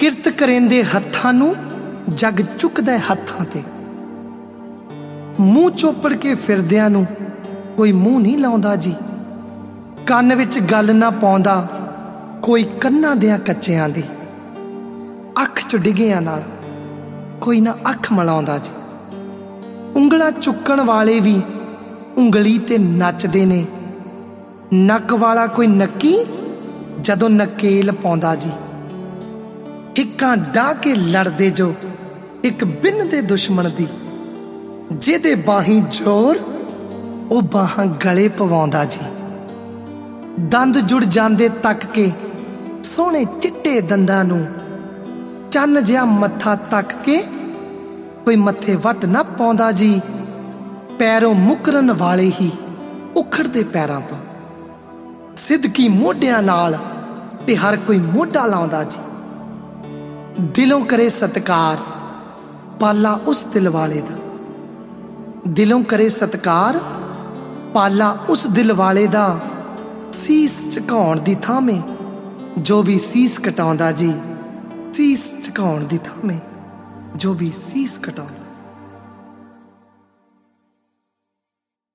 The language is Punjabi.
किरत करेंदे हत्थां नूं जग चुकदा हत्थां ते। मूँह चोपड़ के फिरदियां नूं कोई मूँह नहीं लाउंदा जी। ਕੰਨ ਵਿੱਚ ਗੱਲ ਨਾ ਪਾਉਂਦਾ ਕੋਈ ਕੰਨਾਂ ਦਿਆਂ ਕੱਚਿਆਂ ਦੀ। ਅੱਖ 'ਚ ਡਿੱਗਿਆਂ ਨਾਲ ਕੋਈ ਨਾ ਅੱਖ ਮਿਲਾਉਂਦਾ ਜੀ। ਉਂਗਲਾਂ ਚੁੱਕਣ ਵਾਲੇ ਵੀ ਉਂਗਲੀ ਤੇ ਨੱਚਦੇ ਨੇ। ਨੱਕ ਵਾਲਾ ਕੋਈ ਨੱਕੀ ਜਦੋਂ ਨਕੇਲ ਪਾਉਂਦਾ ਜੀ। ਹਿੱਕਾਂ ਡਾਹ ਕੇ ਲੜਦੇ ਜੋ ਇੱਕ ਬਿੰਨ ਦੇ ਦੁਸ਼ਮਣ ਦੀ। ਜਿਹਦੇ ਬਾਹੀਂ ਜ਼ੋਰ ਉਹ ਬਾਹਾਂ ਗਲੇ ਪਵਾਉਂਦਾ ਜੀ। ਦੰਦ ਜੁੜ ਜਾਂਦੇ ਤੱਕ ਕੇ ਸੋਹਣੇ ਚਿੱਟੇ ਦੰਦਾਂ ਨੂੰ। ਚੰਨ ਜਿਹਾ ਮੱਥਾ ਤੱਕ ਕੇ ਕੋਈ ਮੱਥੇ ਵੱਟ ਨਾ ਪਾਉਂਦਾ ਜੀ। ਪੈਰੋਂ ਮੁਕਰਨ ਵਾਲੇ ਹੀ ਉਖੜਦੇ ਪੈਰਾਂ ਤੋਂ। ਸਿੱਧਕੀ ਮੋਢਿਆਂ ਨਾਲ ਤੇ ਹਰ ਕੋਈ ਮੋਢਾ ਲਾਉਂਦਾ ਜੀ। ਦਿਲੋਂ ਕਰੇ ਸਤਿਕਾਰ ਪਾਲਾ ਉਸ ਦਿਲ ਵਾਲੇ ਦਾ। ਦਿਲੋਂ ਕਰੇ ਸਤਿਕਾਰ ਪਾਲਾ ਉਸ ਦਿਲ ਵਾਲੇ ਦਾ। ਸੀਸ ਝੁਕਾਉਣ ਦੀ ਥਾਵੇਂ ਜੋ ਵੀ ਸੀਸ ਕਟਾਉਂਦਾ ਜੀ। ਸੀਸ ਝੁਕਾਉਣ ਦੀ ਥਾਵੇਂ ਜੋ ਵੀ ਸੀਸ ਕਟਾਉਂਦਾ।